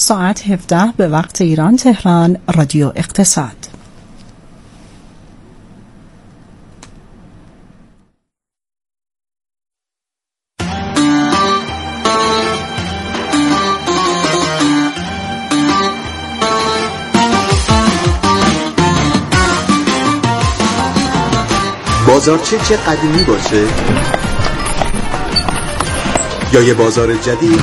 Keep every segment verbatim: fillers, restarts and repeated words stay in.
ساعت هفده به وقت ایران تهران، رادیو اقتصاد. بازارچه چه قدیمی باشه یا یه بازار جدید،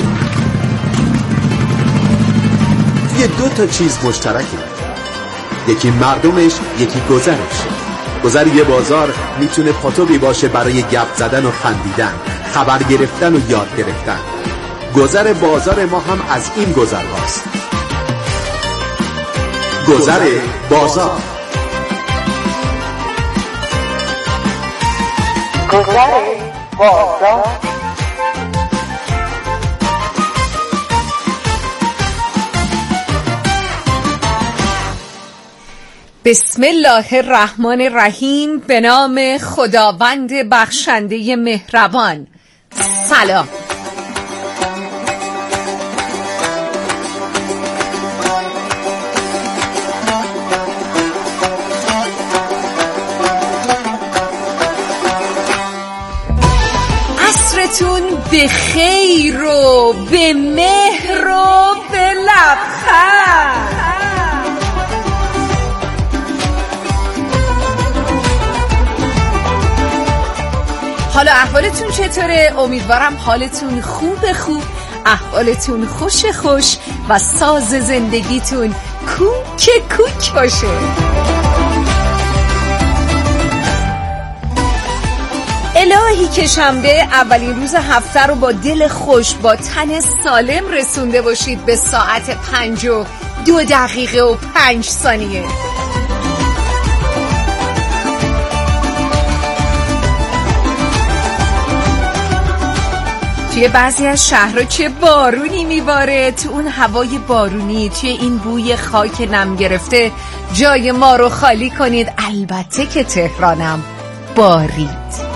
یه دو تا چیز مشترکه، یکی مردمش، یکی گذرش. گذر یه بازار میتونه پاتوقی باشه برای گپ زدن و خندیدن، خبر گرفتن و یاد گرفتن. گذر بازار ما هم از این گذر هاست. گذر بازار. گذر بازار. بسم الله الرحمن الرحیم. به نام خداوند بخشنده مهربان. سلام. عصرتون به خیر و به مهر و به لبخند. حالا احوالتون چطوره؟ امیدوارم حالتون خوب خوب، احوالتون خوش خوش و ساز زندگیتون کوک کوک باشه. الهی که شنبه اولین روز هفته رو با دل خوش، با تن سالم رسونده باشید به ساعت پنج و دو دقیقه و پنج ثانیه. توی بعضی از شهرها چه بارونی میباره، تو اون هوای بارونی، توی این بوی خاک نم گرفته جای ما رو خالی کنید. البته که تهرانم بارید.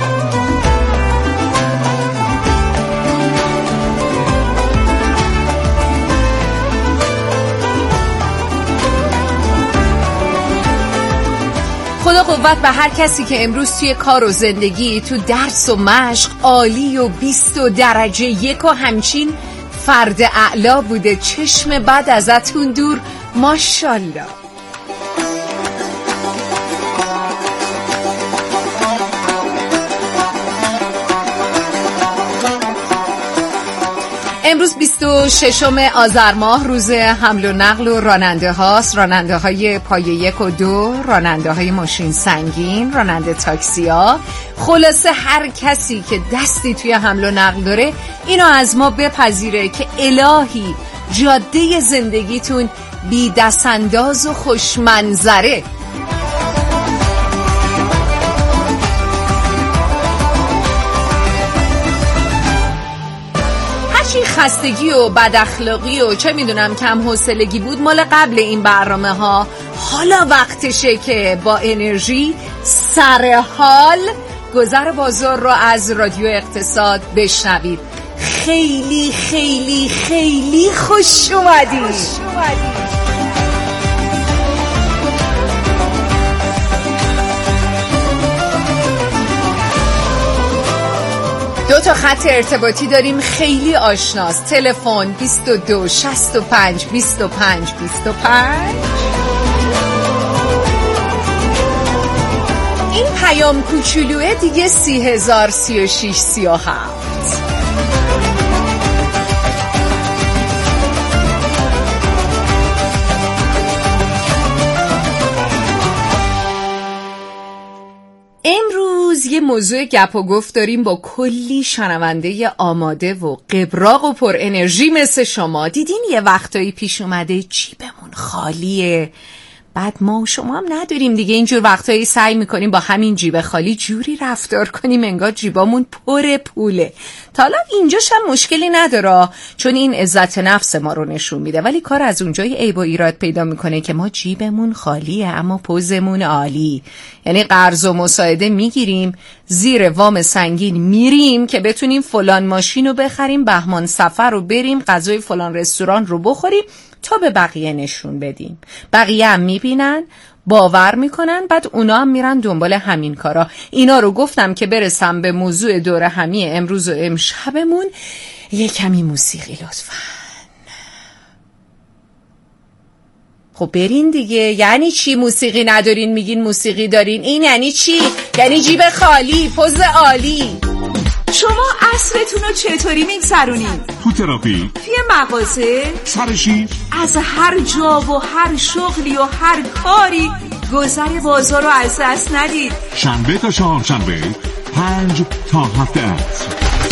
خدا قوت به هر کسی که امروز توی کار و زندگی، تو درس و مشق عالی و بیست و درجه یک و همچین فرد اعلا بوده. چشم بد ازتون دور، ماشالله. امروز بیست و ششم آذر ماه روز حمل و نقل و راننده هاست. راننده های پای یک و دو، راننده های ماشین سنگین، راننده تاکسی ها، خلاصه هر کسی که دستی توی حمل و نقل داره اینو از ما بپذیره که الهی جاده زندگیتون بی دست انداز و خوشمنظره. خستگی و بد اخلاقی و چه میدونم کم حوصلگی بود مال قبل این برنامه ها. حالا وقتشه که با انرژی سر حال گذر بازار رو از رادیو اقتصاد بشنوید. خیلی خیلی خیلی خوش اومدید. دو تا خط ارتباطی داریم خیلی آشناست. تلفن بیست و دو شصت و پنج بیست و پنج بیست و پنج. این پیام کوچولوه دیگه سی هزار سی و شش سی و هفت. یه موضوع گپ و گفت داریم با کلی شنونده آماده و قبراق و پر انرژی مثل شما. دیدین یه وقتایی پیش اومده جیبمون خالیه، بعد ما شما هم نداریم دیگه اینجور وقتایی سعی میکنیم با همین جیب خالی جوری رفتار کنیم انگار جیبامون پر پوله. تا حالا اینجاش هم مشکلی نداره چون این عزت نفس ما رو نشون میده، ولی کار از اونجای عیب و ایراد پیدا میکنه که ما جیبمون خالیه اما پوزمون عالی. یعنی قرض و مساعده میگیریم، زیر وام سنگین میریم که بتونیم فلان ماشین رو بخریم، بهمان سفر رو بریم، غذای فلان رستوران رو بخوریم تا به بقیه نشون بدیم. بقیه هم میبینن، باور میکنن، بعد اونا هم میرن دنبال همین کارا. اینا رو گفتم که برسم به موضوع دور همی امروز و امشبمون. یه کمی موسیقی لطفاً. خب برین دیگه. یعنی چی موسیقی ندارین میگین موسیقی دارین؟ این یعنی چی؟ یعنی جیب خالی، پوز عالی. شما عصرتون رو چطوری میگذرونین؟ تو تراپی، توی مغازه، سرشی، از هر جا و هر شغلی و هر کاری گذر بازار رو از دست ندید. شنبه تا چهارشنبه پنج تا هفت عصر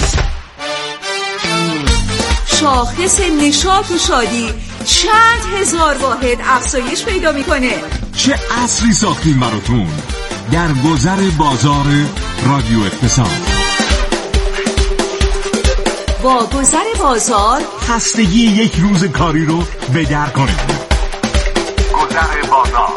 شاخص نشاط و شادی چند هزار واحد افزایش پیدا میکنه. چه عصری ساختیم براتون در گذر بازار رادیو اقتصاد. با گذر بازار خستگی یک روز کاری رو به در کنید. گذر بازار.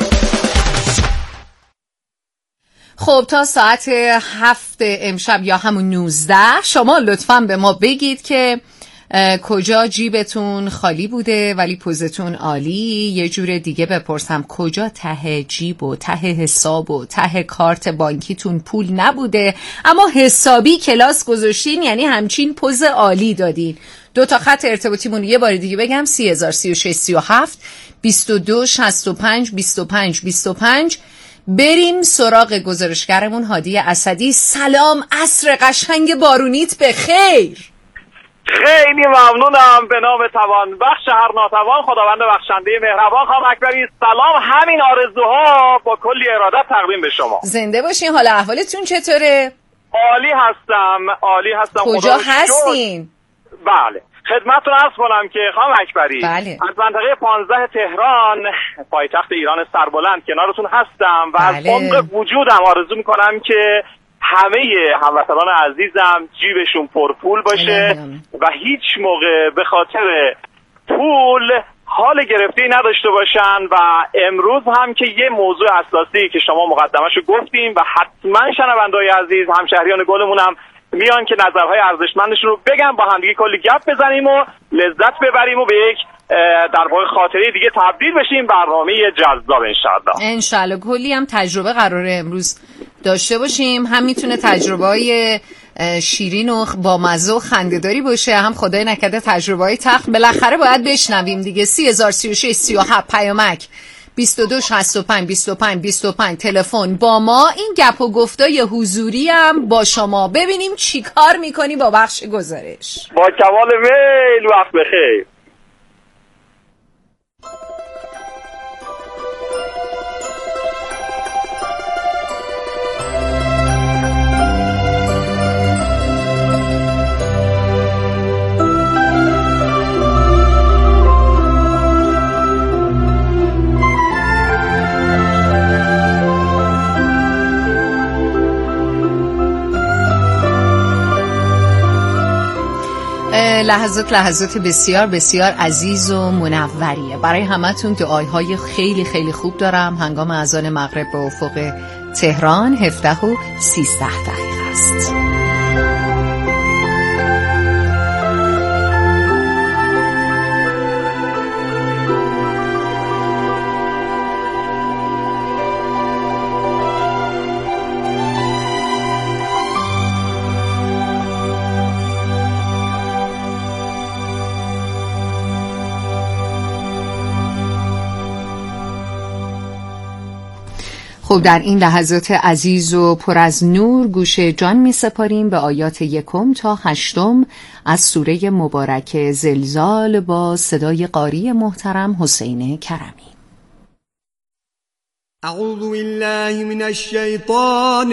خب تا ساعت هفت امشب یا همون نوزده شما لطفاً به ما بگید که کجا جیبتون خالی بوده ولی پوزتون عالی. یه جور دیگه بپرسم، کجا ته جیب و ته حساب و ته کارت بانکیتون پول نبوده اما حسابی کلاس گذاشتین، یعنی همچین پوز عالی دادین. دو تا خط ارتباطیمون یه بار دیگه بگم: سی هزار سی و شش سی و هفت بیست و دو شصت و پنج بیست و پنج بیست و پنج. بریم سراغ گزارشگرمون هادی اسدی. سلام، عصر قشنگ بارونیت به خیر. خیلی ممنونم. به نام توان بخش هر ناتوان، خداوند بخشنده مهربان. خانم اکبری سلام. همین آرزوها با کلی ارادت تقدیم به شما. زنده باشین. حالا احوالتون چطوره؟ عالی هستم، عالی هستم. کجا هستین؟ بله خدمتتون عرض کنم که خانم اکبری بله. از منطقه پانزده تهران، پایتخت ایران سربلند کنارتون هستم و بله. از عمق وجودم آرزو میکنم که همه هموطنان عزیزم جیبشون پرپول باشه و هیچ موقع به خاطر پول حال گرفته‌ای نداشته باشن. و امروز هم که یه موضوع اساسی که شما مقدمه‌شو گفتیم و حتما شنونده‌های عزیز همشهریان گلمون هم میان که نظرهای ارزشمندشون رو بگم، با هم دیگه کلی گپ بزنیم و لذت ببریم و به یک در واقع خاطره دیگه تبدیل بشیم. برنامه جذاب انشالله. انشالله کلی هم تجربه قراره امروز داشته باشیم. هم میتونه تجربه‌های شیرین و با مزه و خنده‌داری باشه، هم خدای نکرده تجربه‌های تلخ. بالاخره باید بشنویم دیگه. سی هزار سی و شش سی و هفت پیامک بیست و دو شصت و پنج بیست و پنج بیست و پنج تلفن با ما. این گپ و گفتای حضوری هم با شما. ببینیم چی کار میکنی با بخش گزارش. با کمال میل. وقت بخیر. لحظات لحظات بسیار بسیار عزیز و منوریه. برای همتون دعایهای خیلی خیلی خوب دارم. هنگام اذان مغرب به افق تهران هفده و سیزده دقیقه است. خب در این لحظات عزیز و پر از نور گوش جان می سپاریم به آیات یکم تا هشتم از سوره مبارک زلزال با صدای قاری محترم حسین کرمی. اعوذ بالله من الشیطان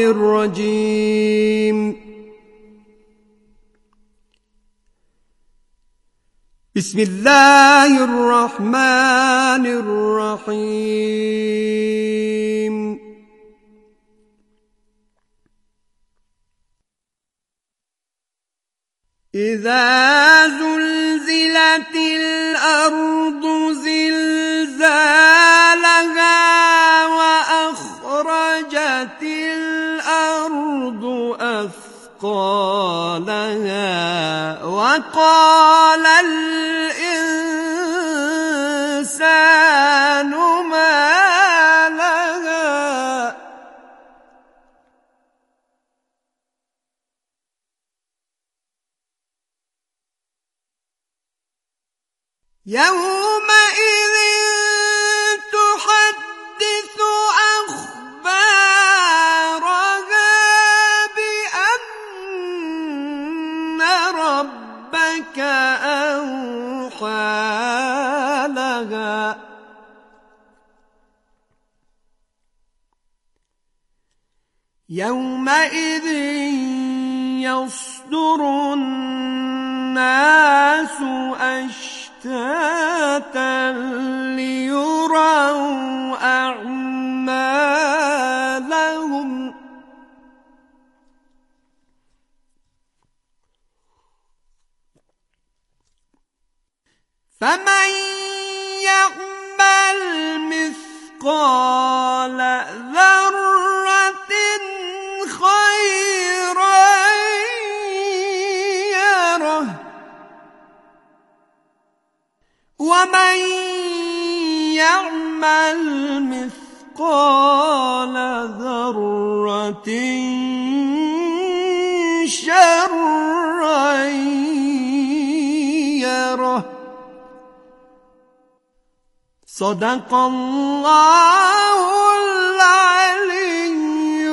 الرجیم. بسم الله الرحمن الرحيم إذا زلزلت الأرض زلزالها وأخرجت الأرض أثقالها وقال الإنسان ما لها يومئذ تحدث أخبارها بأن ربك أوحى لها يومئذ يصدر الناس أشتاتا ليروا أعمالهم فمن يعمل مثقال ذرة خيرا يره ومن يعمل مثقال ذرة شرا يره صدق الله العلي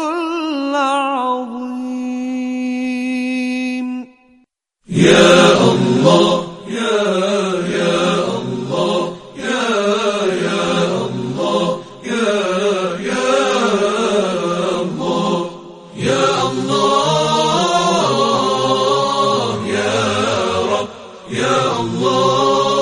العظيم. يا الله يا يا الله يا يا الله يا يا الله يا الله يا رب يا الله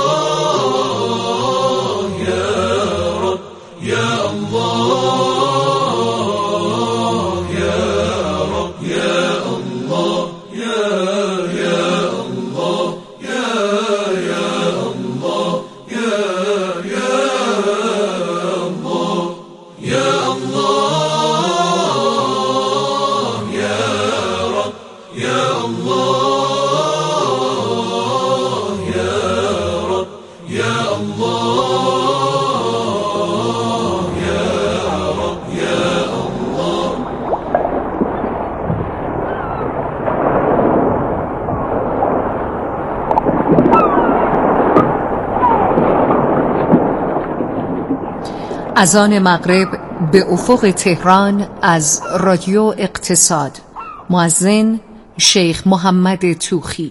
اذان مغرب به افق تهران از رادیو اقتصاد. مؤذن شیخ محمد توخی.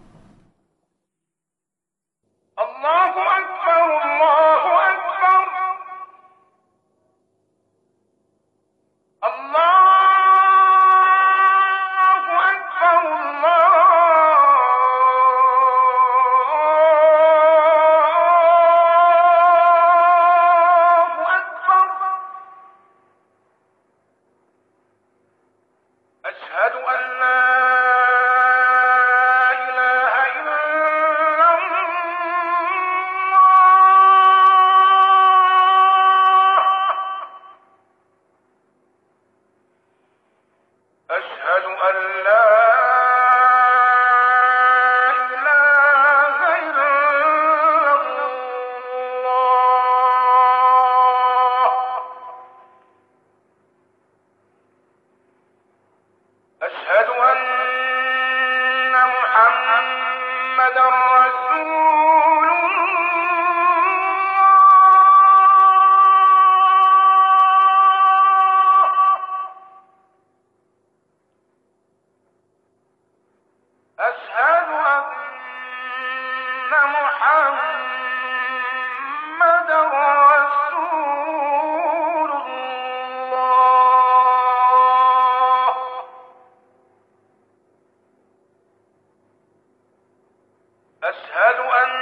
الله اکبر الله اکبر الله اکبر الله أشهد أن لا إله إلا الله أشهد أن لا إله إلا الله أشهد أن محمدا رسول الله أشهد أن محمدا رسول الله أشهد أن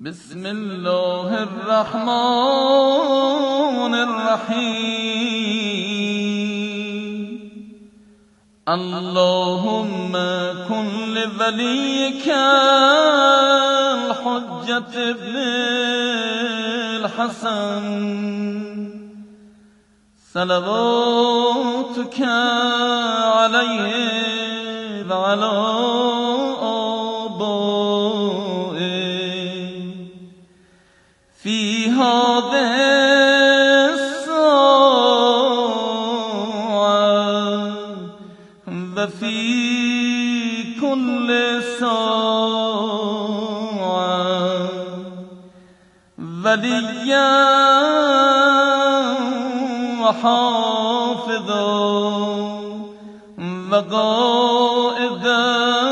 بسم الله الرحمن الرحیم اللهم کن لولیک الحجة ابن الحسن صلواتك علیه و علی آبائه فی هذه الساعة و فی كل ساعة ولیا و حافظا و قائدا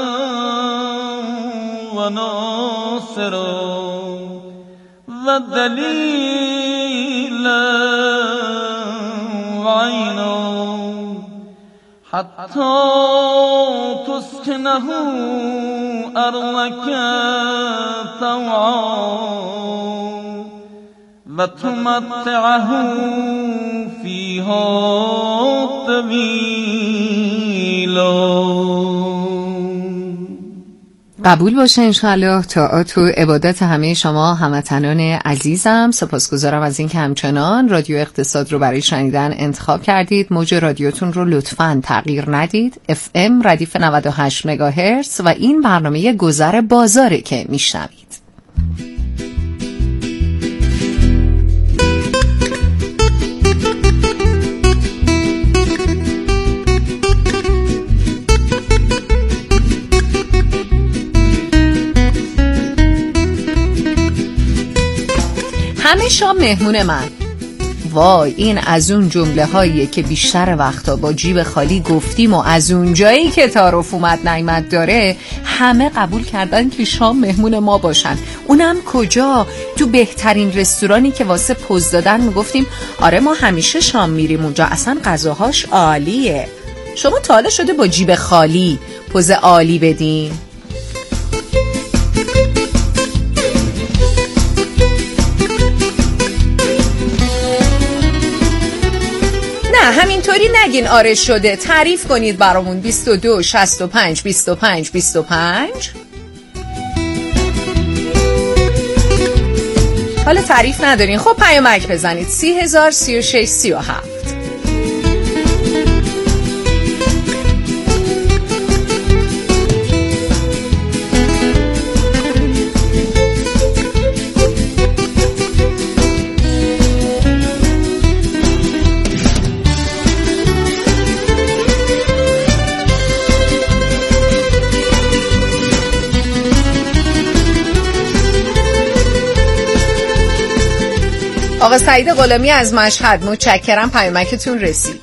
و ناصرا و دلیلا و عینا حتی تسکنه ارضک طوعا و تمتعه فیها طویلا. قبول باشه انشاءالله. تا تو عبادت همه شما هموطنان عزیزم. سپاسگزارم از این که همچنان رادیو اقتصاد رو برای شنیدن انتخاب کردید. موج رادیوتون رو لطفاً تغییر ندید. اف ام ردیف نود و هشت مگاهرتز و این برنامه گذر بازاره که میشنوید. همه شام مهمون من. وای این از اون جمله هاییه که بیشتر وقتا با جیب خالی گفتیم و از اون جایی که تعارف اومد نعمت داره همه قبول کردن که شام مهمون ما باشن. اونم کجا؟ تو بهترین رستورانی که واسه پوز دادن میگفتیم آره ما همیشه شام میریم اونجا، اصلا غذاهاش عالیه. شما تا حالا شده با جیب خالی پوز عالی بدین؟ همینطوری نگین آره شده. تعریف کنید برامون. بیست و دو شصت و پنج بیست و پنج بیست و پنج. حالا تعریف ندارین خب پیامک بزنید. سی هزار سی و شش سی و هفت. آقا سعید غلامی از مشهد متشکرم، پیامکتون رسید.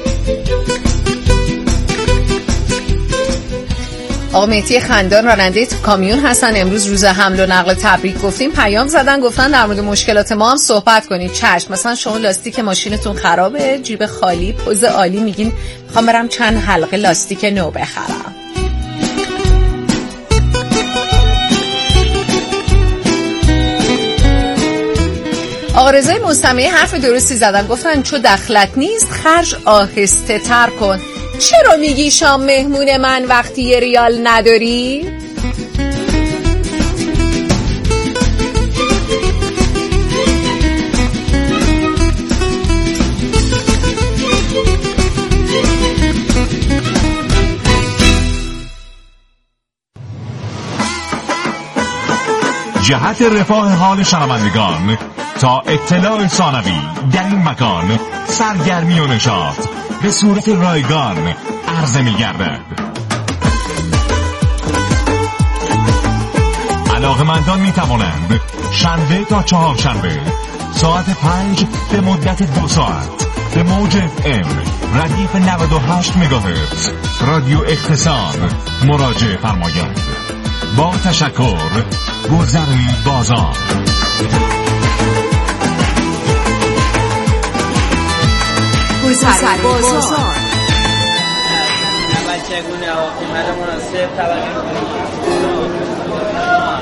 آقا مهدی خندان راننده کامیون هستن. امروز روز حمل و نقل تبریک گفتیم، پیام زدن گفتن در مورد مشکلات ما هم صحبت کنید. چشم. مثلا شما لاستیک ماشینتون خرابه، جیب خالی، پوز عالی، میگین میخوام برم چند حلقه لاستیک نو بخرم. آقا رضای مستمعی حرف درستی زدن، گفتن چو دخلت نیست خرج آهسته تر کن. چرا میگی شام مهمون من وقتی یه ریال نداری؟ جهت رفاه حال شنوندگان تا اطلاع ثانوی در این مکان سرگرمی و نشاط به صورت رایگان عرضه می گردد. علاقه‌مندان می توانند شنبه تا چهارشنبه ساعت پنج به مدت دو ساعت به موج ام ردیف نود و هشت مگاهرتز رادیو اقتصاد مراجعه فرمایند. با تشکر، گذری بازار. گذر بازار. اول چگونه آقای مناسب توجه کنید.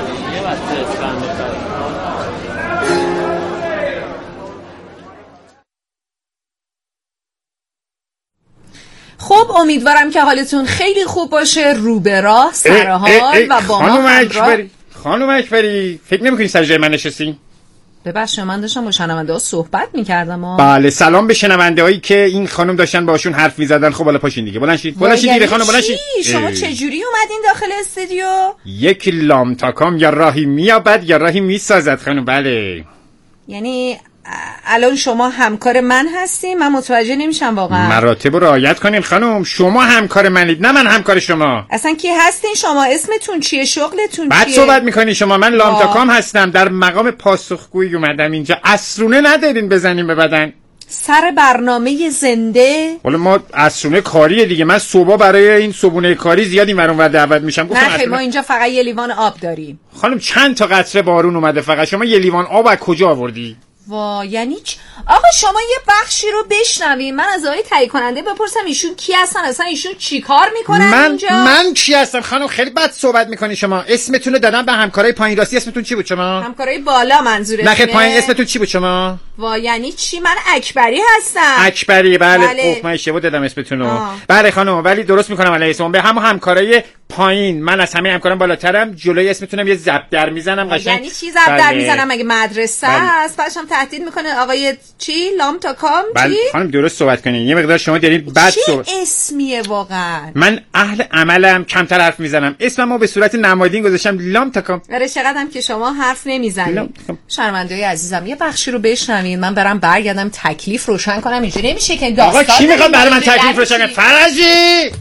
خب امیدوارم که حالتون خیلی خوب باشه، رو به راه سر حال و با ما همراه. خانم اکبری فکر نمی‌کنی سر جای من نشستین؟ ببخشید من داشتم با شنونده ها صحبت می‌کردم. بله سلام به شنونده هایی که این خانم داشتن باشون حرف می‌زدن. خب حالا پاشین دیگه، بلند شید بلند شید دیگه خانم، بلند شید. شما چه جوری اومدین داخل استودیو؟ یک لامتاکام یا راهی میابد یا راهی میسازد خانم. بله یعنی الان شما همکار من هستین؟ من متوجه نمیشم واقعا. مراتب رو رعایت کنین خانم، شما همکار منید نه من همکار شما. اصلا کی هستین شما؟ اسمتون چیه؟ شغلتون بعد چیه؟ بعد صحبت میکنی شما. من لامتاکام هستم، در مقام پاسخگویی اومدم اینجا. اسرونه ندارین بزنین به بدن سر برنامه زنده؟ حالا ما اسرونه کاریه دیگه. من صبح برای این صبونه کاری زیاد این ور اون ور دعوت میشم. نه خیلی ما اینجا فقط یه لیوان آب داریم خانم. چند تا قطره بارون اومده فقط، شما یه لیوان آب از کجا آوردی؟ وا یعنی چ... آقا شما یه بخشی رو بشنوین، من از آقای تهیه کننده بپرسم ایشون کی هستن، اصلا ایشون چی کار میکنن من اینجا؟ من کی هستم خانم؟ خیلی بد صحبت میکنی شما. اسمتون رو دادم به همکارای پایین، راستی اسمتون چی بود شما؟ همکارای بالا منظورتونه؟ نه خیلی پایین اسمتون چی بود شما؟ وا یعنی چی؟ من اکبری هستم. اکبری بله, بله. اوه من اشتباه دادم اسمتون رو. بله خانم ولی درست میکنم علی اسم به هم همکارای پایین. من از همه همکارام بالاترم، جلوی اسمتونم یه ضرب در میزنم قشنگ. یعنی چی ضرب در میزنم؟ مگه مدرسه است؟ بعدشم تهدید میکنه آقای چی لامتاکام چی؟ بله خانم درست صحبت کنین، یه مقدار شما دارین بد صحبت. چه اسمیه واقعا؟ من اهل عملم، کمتر حرف میزنم. اسممو به صورت نمادین گذاشتم لامتاکام. آره چقدرم که شما حرف نمیزنید. شرمنده‌ای عزیزم یه بخشی رو بشنوین، من برام برگردم تکلیف روشن کنم. اینجوری نمیشه که داستان. آقا کی میخواد برای من تکلیف روشن کنه؟ فرجی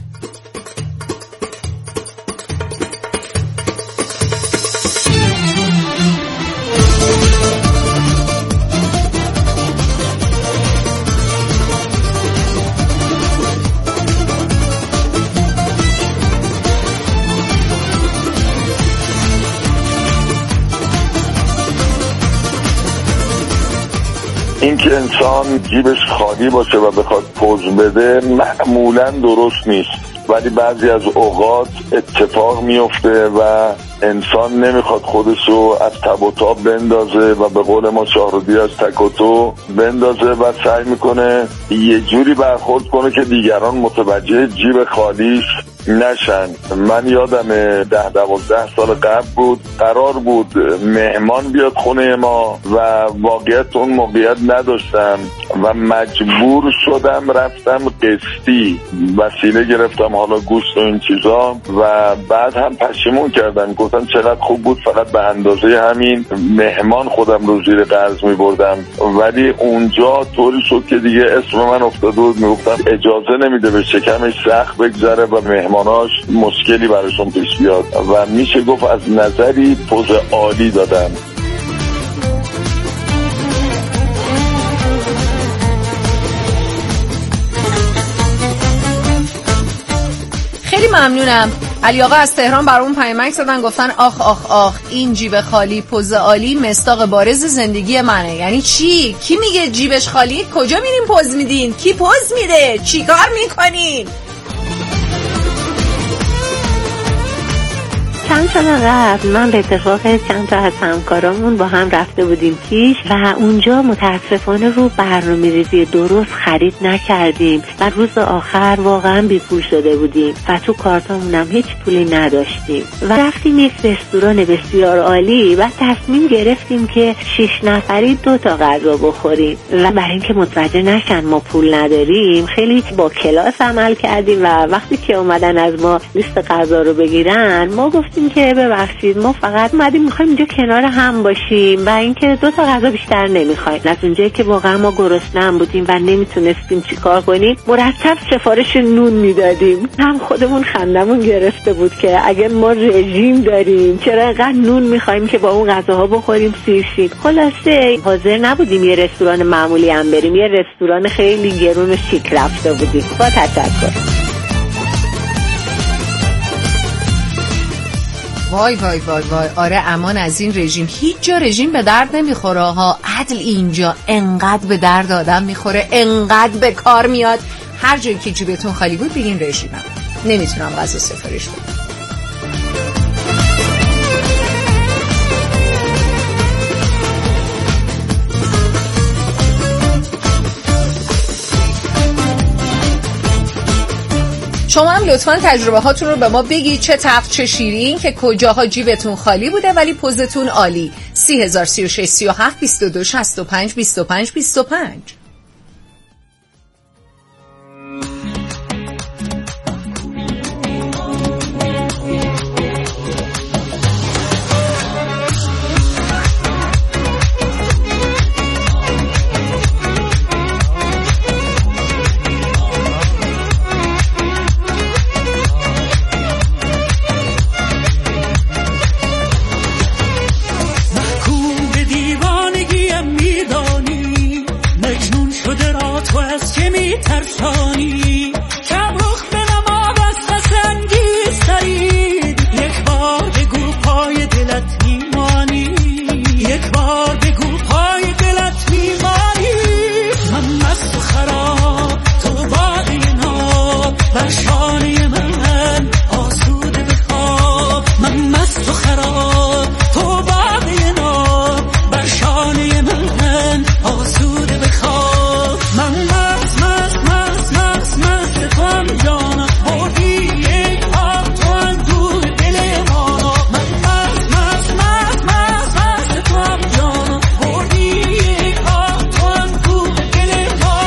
این که انسان جیبش خالی باشه و بخواد پوز بده معمولا درست نیست، ولی بعضی از اوقات اتفاق میفته و انسان نمیخواد خودشو از تب و تاب بندازه و به قول ما شاهرودی از تک و تو بندازه و سعی میکنه یه جوری برخورد کنه که دیگران متوجه جیب خالیش نشن. من یادم ده دوازده سال قبل بود، قرار بود مهمان بیاد خونه ما و واقعیت اون موقعیت نداشتم و مجبور شدم رفتم قسطی وسیله گرفتم، حالا گوشت و این چیزا، و بعد هم پشیمون کردم، گفتم چقدر خوب بود فقط به اندازه همین مهمان خودم رو زیر قرض می بردم. ولی اونجا طوری شد که دیگه اسم من افتاده بود، می گفتم اجازه نمیده به شکمش سخت بگذره و مهماناش مشکلی براشون پیش بیاد و میشه گفت از نظری پوز عالی دادم. خیلی ممنونم. علی آقا از تهران برامون پیامک زدن، گفتن آخ آخ آخ این جیب خالی پوز عالی مصداق بارز زندگی منه. یعنی چی؟ کی میگه جیبش خالی؟ کجا میرین پوز میدین؟ کی پوز میده؟ چی کار میکنین؟ چند سال قبل من به اتفاق چند تا از همکارامون با هم رفته بودیم پیش و اونجا متاسفانه رو برنامه‌ریزی درست خرید نکردیم و روز آخر واقعا بیپول شده بودیم و تو کارتامون هم هیچ پولی نداشتیم و رفتیم یک رستوران بسیار عالی و تصمیم گرفتیم که شش نفری دو تا غذا بخوریم و برای اینکه متوجه نشن ما پول نداریم خیلی با کلاس عمل کردیم و وقتی که اومدن از ما لیست غذا رو بگیرن ما گفتیم که ببخشید ما فقط اومدیم میخوایم اینجا کنار هم باشیم و اینکه دو تا غذا بیشتر نمیخوایم. از اونجایی که واقعا ما گرسنه بودیم و نمیتونستیم چیکار کنیم مرتب سفارش نون میدادیم. هم خودمون خندمون گرفته بود که اگه ما رژیم داریم چرا اینقدر نون میخوایم که با اون غذاها بخوریم سیر شیم. خلاصه حاضر نبودیم یه رستوران معمولی هم بریم، یه رستوران خیلی گرون و شیک رفته بودیم. با تشکر. وای وای وای وای آره امان از این رژیم. هیچ جا رژیم به درد نمیخوره ها، عدل اینجا انقدر به درد آدم میخوره، انقدر به کار میاد. هر جایی که جیبتون خالی بود بگین رژیمم، نمیتونم غذا سفارش بدم. شما هم لطفاً تجربه هاتون رو به ما بگید، چه تلخ چه شیرین، که کجاها جیبتون خالی بوده ولی پوزتون عالی. سی هزار سی و شش سی و هفت بیست و دو شصت و پنج بیست و پنج بیست و پنج. ترسانی کم رخ به نما بست سنگی سرید، یک بار بگو پای دلت میمانی، یک بار بگو پای دلت میمانی. من مست و خراب تو باقی ناب، بر شانه من آسوده بخواب. من مست و خراب تو باقی ناب، بر شانه من آسوده بخواب. من مست مست مست مست مست توام جانا، بردی یک آب تو اندوه دل ما. من مست مست مست مست مست توام جانا، بردی یک آب تو اندوه دل ما.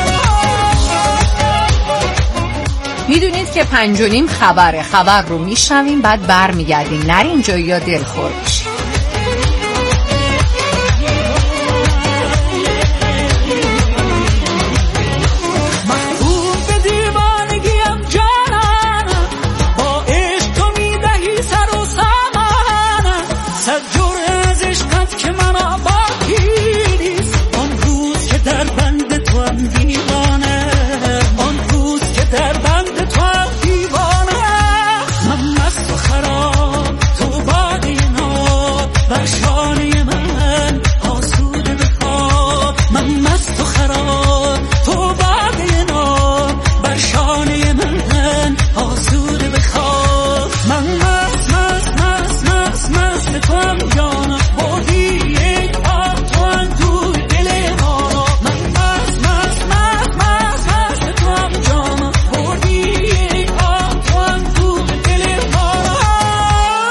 میدونید که پنج و نیم خبره، خبر رو میشنویم بعد بر میگردیم، نرین جایی یا دلخور بشید.